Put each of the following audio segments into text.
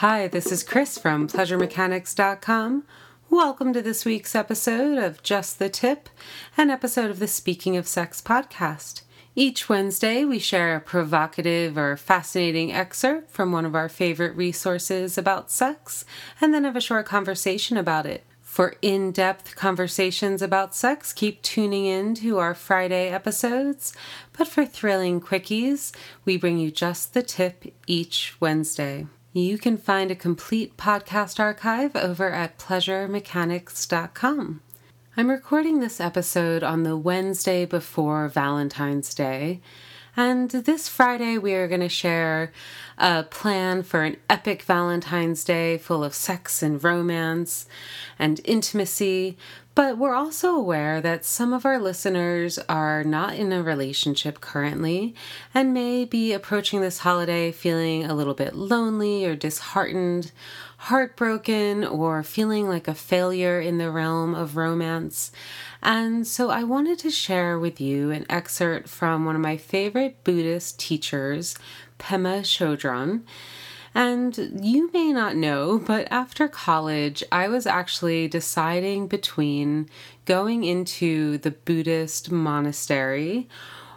Hi, this is Chris from PleasureMechanics.com. Welcome to this week's episode of Just the Tip, an episode of the Speaking of Sex podcast. Each Wednesday, we share a provocative or fascinating excerpt from one of our favorite resources about sex, and then have a short conversation about it. For in-depth conversations about sex, keep tuning in to our Friday episodes. But for thrilling quickies, we bring you Just the Tip each Wednesday. You can find a complete podcast archive over at PleasureMechanics.com. I'm recording this episode on the Wednesday before Valentine's Day, and this Friday we are going to share a plan for an epic Valentine's Day full of sex and romance and intimacy, but we're also aware that some of our listeners are not in a relationship currently and may be approaching this holiday feeling a little bit lonely or disheartened, heartbroken, or feeling like a failure in the realm of romance. And so I wanted to share with you an excerpt from one of my favorite Buddhist teachers, Pema Chodron. And you may not know, but after college, I was actually deciding between going into the Buddhist monastery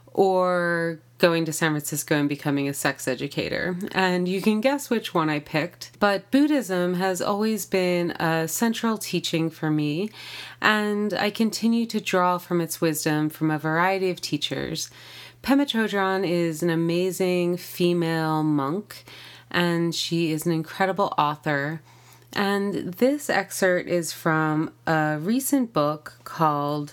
or going to San Francisco and becoming a sex educator. And you can guess which one I picked. But Buddhism has always been a central teaching for me, and I continue to draw from its wisdom from a variety of teachers. Pema Chodron is an amazing female monk, and she is an incredible author. And this excerpt is from a recent book called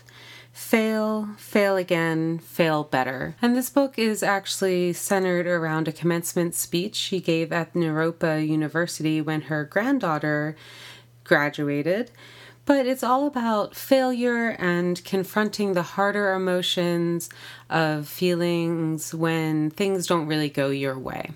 Fail, Fail Again, Fail Better. And this book is actually centered around a commencement speech she gave at Naropa University when her granddaughter graduated. But it's all about failure and confronting the harder emotions of feelings when things don't really go your way.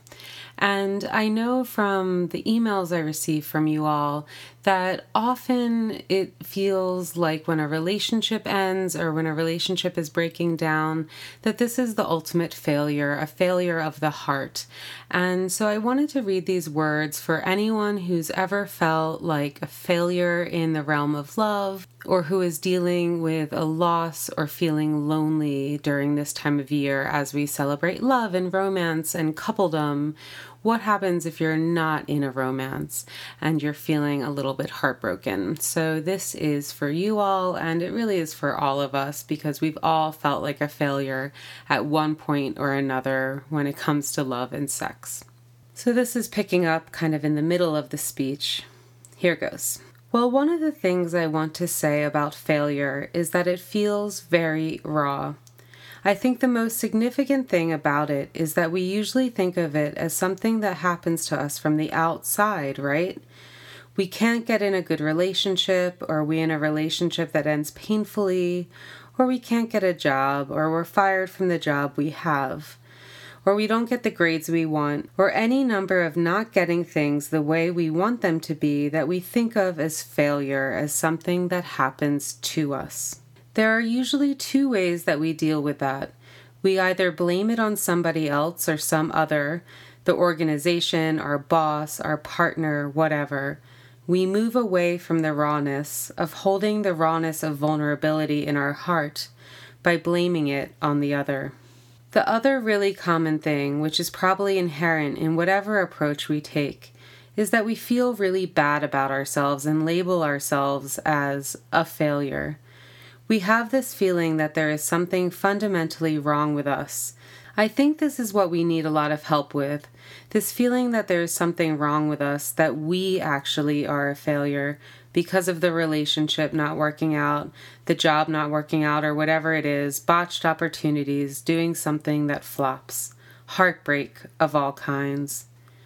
And I know from the emails I receive from you all that often it feels like when a relationship ends or when a relationship is breaking down, that this is the ultimate failure, a failure of the heart. And so I wanted to read these words for anyone who's ever felt like a failure in the realm of love, or who is dealing with a loss or feeling lonely during this time of year as we celebrate love and romance and coupledom. What happens if you're not in a romance and you're feeling a little bit heartbroken? So this is for you all, and it really is for all of us, because we've all felt like a failure at one point or another when it comes to love and sex. So this is picking up kind of in the middle of the speech. Here goes. Well, one of the things I want to say about failure is that it feels very raw. I think the most significant thing about it is that we usually think of it as something that happens to us from the outside, right? We can't get in a good relationship, or we're in a relationship that ends painfully, or we can't get a job, or we're fired from the job we have, or we don't get the grades we want, or any number of not getting things the way we want them to be that we think of as failure, as something that happens to us. There are usually two ways that we deal with that. We either blame it on somebody else or some other, the organization, our boss, our partner, whatever. We move away from the rawness of holding the rawness of vulnerability in our heart by blaming it on the other. The other really common thing, which is probably inherent in whatever approach we take, is that we feel really bad about ourselves and label ourselves as a failure. We have this feeling that there is something fundamentally wrong with us. I think this is what we need a lot of help with. This feeling that there is something wrong with us, that we actually are a failure because of the relationship not working out, the job not working out, or whatever it is, botched opportunities, doing something that flops, heartbreak of all kinds.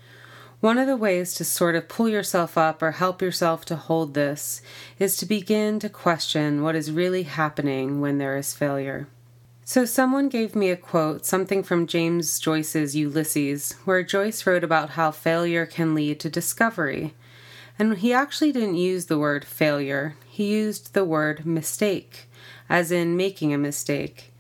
One of the ways to sort of pull yourself up or help yourself to hold this is to begin to question what is really happening when there is failure. So someone gave me a quote, something from James Joyce's Ulysses, where Joyce wrote about how failure can lead to discovery. And he actually didn't use the word failure. He used the word mistake, as in making a mistake.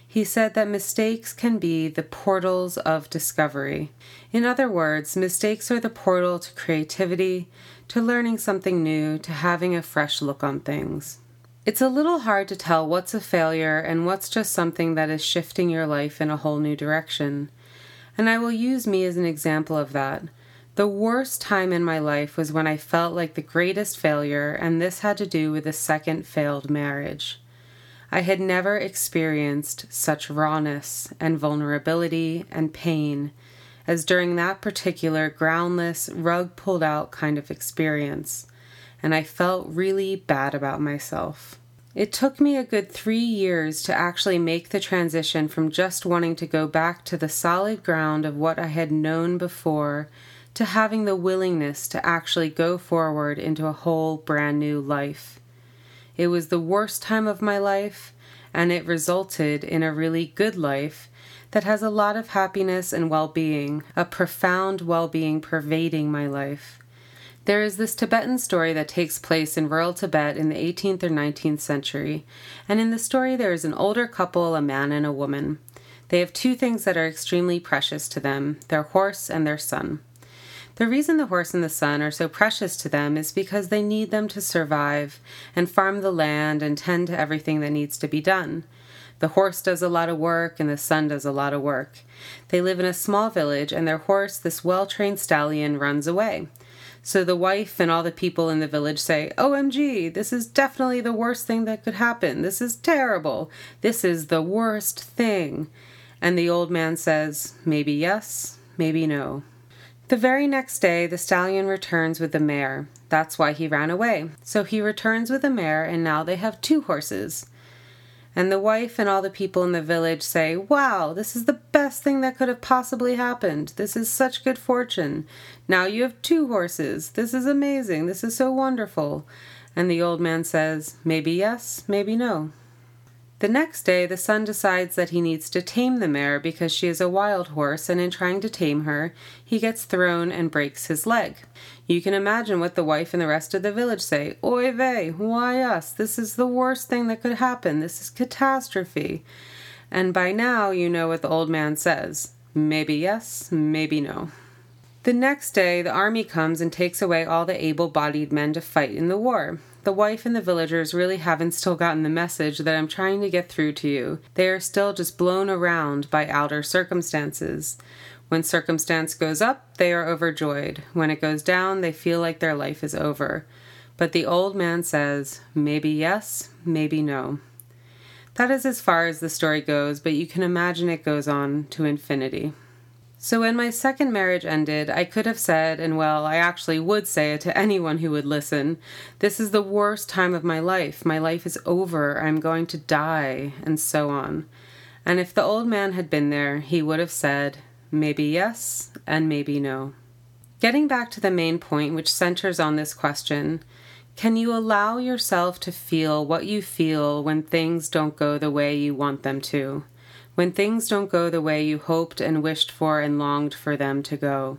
He said that mistakes can be the portals of discovery. In other words, mistakes are the portal to creativity, to learning something new, to having a fresh look on things. It's a little hard to tell what's a failure and what's just something that is shifting your life in a whole new direction. And I will use me as an example of that. The worst time in my life was when I felt like the greatest failure, and this had to do with a second failed marriage. I had never experienced such rawness and vulnerability and pain as during that particular groundless, rug-pulled-out kind of experience, and I felt really bad about myself. It took me a good 3 years to actually make the transition from just wanting to go back to the solid ground of what I had known before to having the willingness to actually go forward into a whole brand new life. It was the worst time of my life, and it resulted in a really good life that has a lot of happiness and well-being, a profound well-being pervading my life. There is this Tibetan story that takes place in rural Tibet in the 18th or 19th century, and in the story there is an older couple, a man and a woman. They have 2 things that are extremely precious to them, their horse and their son. The reason the horse and the son are so precious to them is because they need them to survive and farm the land and tend to everything that needs to be done. The horse does a lot of work and the son does a lot of work. They live in a small village and their horse, this well-trained stallion, runs away. So the wife and all the people in the village say, "OMG, this is definitely the worst thing that could happen. This is terrible. This is the worst thing." And the old man says, "Maybe yes, maybe no." The very next day, the stallion returns with the mare. That's why he ran away. So he returns with the mare, and now they have 2 horses. And the wife and all the people in the village say, "Wow, this is the best thing that could have possibly happened. This is such good fortune. Now you have 2 horses. This is amazing. This is so wonderful." And the old man says, "Maybe yes, maybe no." The next day, the son decides that he needs to tame the mare because she is a wild horse, and in trying to tame her, he gets thrown and breaks his leg. You can imagine what the wife and the rest of the village say. "Oy vey, why us? This is the worst thing that could happen. This is catastrophe." And by now, you know what the old man says. Maybe yes, maybe no. The next day, the army comes and takes away all the able-bodied men to fight in the war. The wife and the villagers really haven't still gotten the message that I'm trying to get through to you. They are still just blown around by outer circumstances. When circumstance goes up, they are overjoyed. When it goes down, they feel like their life is over. But the old man says, maybe yes, maybe no. That is as far as the story goes, but you can imagine it goes on to infinity. So when my second marriage ended, I could have said, and well, I actually would say it to anyone who would listen, "This is the worst time of my life. My life is over. I'm going to die," and so on. And if the old man had been there, he would have said, maybe yes, and maybe no. Getting back to the main point, which centers on this question, can you allow yourself to feel what you feel when things don't go the way you want them to? When things don't go the way you hoped and wished for and longed for them to go?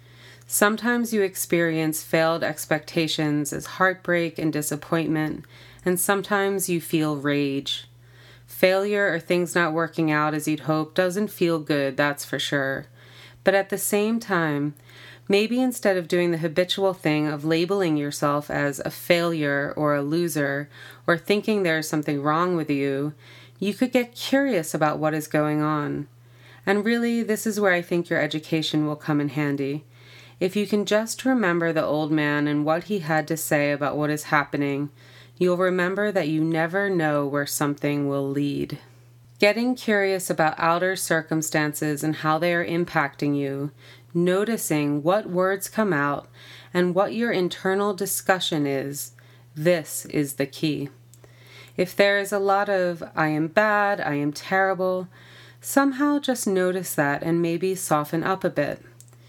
Sometimes you experience failed expectations as heartbreak and disappointment, and sometimes you feel rage. Failure or things not working out as you'd hoped doesn't feel good, that's for sure. But at the same time, maybe instead of doing the habitual thing of labeling yourself as a failure or a loser, or thinking there's something wrong with you, you could get curious about what is going on. And really, this is where I think your education will come in handy. If you can just remember the old man and what he had to say about what is happening, you'll remember that you never know where something will lead. Getting curious about outer circumstances and how they are impacting you, noticing what words come out, and what your internal discussion is, this is the key. If there is a lot of, "I am bad, I am terrible," somehow just notice that and maybe soften up a bit.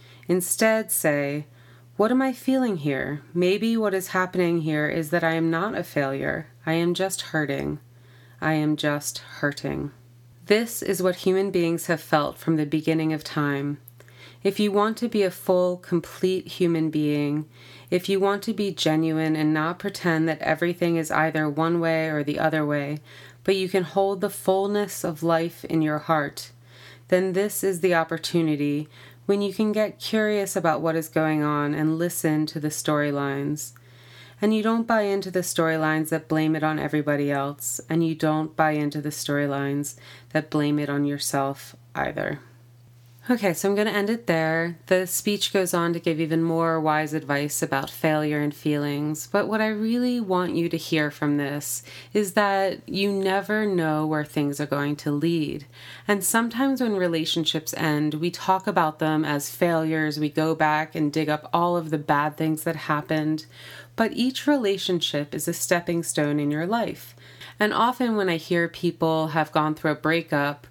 Instead say, "What am I feeling here? Maybe what is happening here is that I am not a failure. I am just hurting. I am just hurting." This is what human beings have felt from the beginning of time. If you want to be a full, complete human being, if you want to be genuine and not pretend that everything is either one way or the other way, but you can hold the fullness of life in your heart, then this is the opportunity when you can get curious about what is going on and listen to the storylines. And you don't buy into the storylines that blame it on everybody else, and you don't buy into the storylines that blame it on yourself either. Okay, so I'm going to end it there. The speech goes on to give even more wise advice about failure and feelings, but what I really want you to hear from this is that you never know where things are going to lead. And sometimes when relationships end, we talk about them as failures. We go back and dig up all of the bad things that happened, but each relationship is a stepping stone in your life. And often when I hear people have gone through a breakup,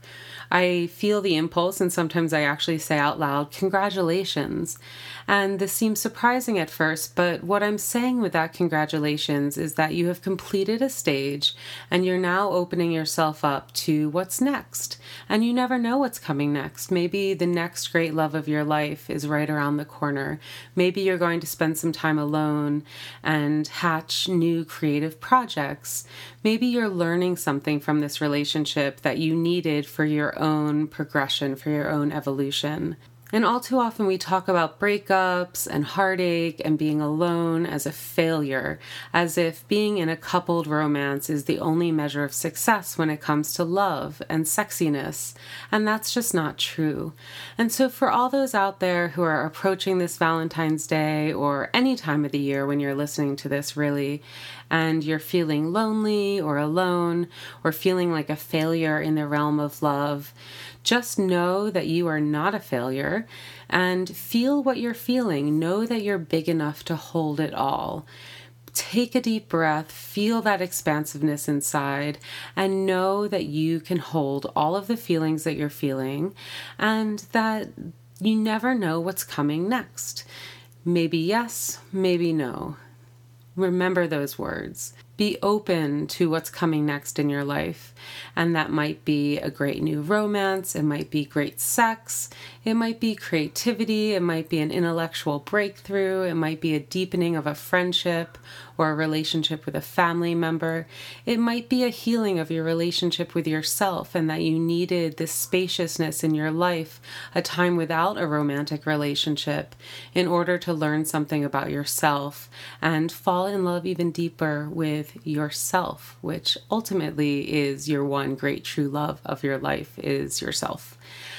I feel the impulse, and sometimes I actually say out loud, congratulations. And this seems surprising at first, but what I'm saying with that congratulations is that you have completed a stage and you're now opening yourself up to what's next. And you never know what's coming next. Maybe the next great love of your life is right around the corner. Maybe you're going to spend some time alone and hatch new creative projects. Maybe you're learning something from this relationship that you needed for your own progression, for your own evolution. And all too often we talk about breakups and heartache and being alone as a failure, as if being in a coupled romance is the only measure of success when it comes to love and sexiness. And that's just not true. And so for all those out there who are approaching this Valentine's Day or any time of the year when you're listening to this really, and you're feeling lonely or alone or feeling like a failure in the realm of love, just know that you are not a failure and feel what you're feeling. Know that you're big enough to hold it all. Take a deep breath, feel that expansiveness inside, and know that you can hold all of the feelings that you're feeling and that you never know what's coming next. Maybe yes, maybe no. Remember those words. Be open to what's coming next in your life. And that might be a great new romance. It might be great sex. It might be creativity. It might be an intellectual breakthrough. It might be a deepening of a friendship or a relationship with a family member. It might be a healing of your relationship with yourself and that you needed this spaciousness in your life, a time without a romantic relationship, in order to learn something about yourself and fall in love even deeper with yourself, which ultimately is your one great true love of your life, is yourself.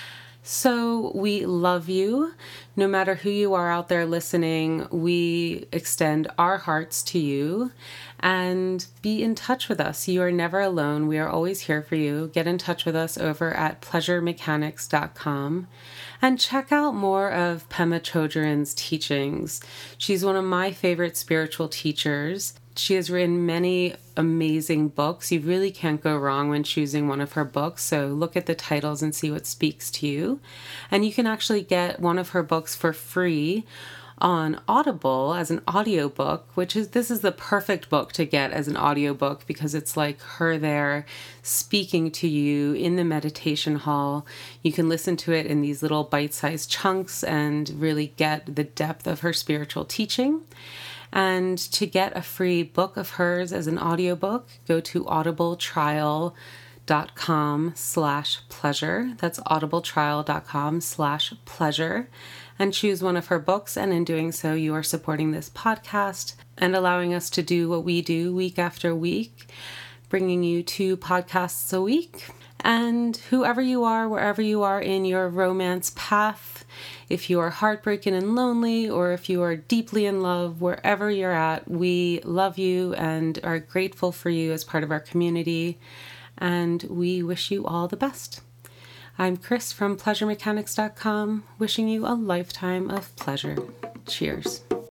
So we love you. No matter who you are out there listening, we extend our hearts to you and be in touch with us. You are never alone. We are always here for you. Get in touch with us over at pleasuremechanics.com and check out more of Pema Chodron's teachings. She's one of my favorite spiritual teachers. She has written many amazing books. You really can't go wrong when choosing one of her books. So look at the titles and see what speaks to you. And you can actually get one of her books for free on Audible as an audiobook, this is the perfect book to get as an audiobook because it's like her there speaking to you in the meditation hall. You can listen to it in these little bite-sized chunks and really get the depth of her spiritual teaching. And to get a free book of hers as an audiobook, go to audibletrial.com/pleasure. That's audibletrial.com/pleasure. And choose one of her books. And in doing so, you are supporting this podcast and allowing us to do what we do week after week, bringing you 2 podcasts a week. And whoever you are, wherever you are in your romance path, if you are heartbroken and lonely, or if you are deeply in love, wherever you're at, we love you and are grateful for you as part of our community. And we wish you all the best. I'm Chris from pleasuremechanics.com, wishing you a lifetime of pleasure. Cheers.